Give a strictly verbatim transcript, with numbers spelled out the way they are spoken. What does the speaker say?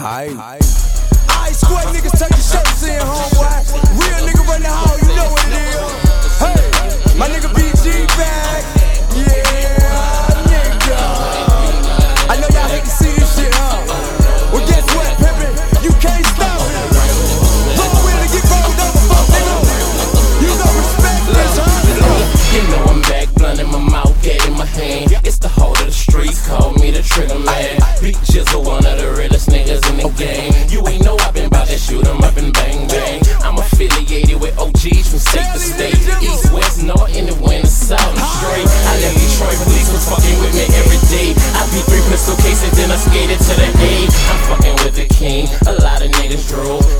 Aight. Aight, square niggas take your shirts in, homeboy. Real nigga run the hall, you know what it is. Hey, my nigga B G back. Yeah, nigga. I know y'all hate to see this shit, huh? Well, guess what, pimpin'? You can't stop it. Roll with it and get rolled up, fuck nigga. You gon' respect this, huh? You know I'm back, blunt in my mouth, gat in my hand. It's the whole of the streets, call me the trigger man. Big Jizzle, one of the realest niggas in the game. You ain't know I've been bout to shoot 'em up and bang bang. I'm affiliated with O Gs from state to state, east, west, north, anywhere in the south and straight. I left Detroit, police was fucking with me every day. I beat three pistol cases, then I skated to the A. I'm fucking with the king, a lot of niggas drool.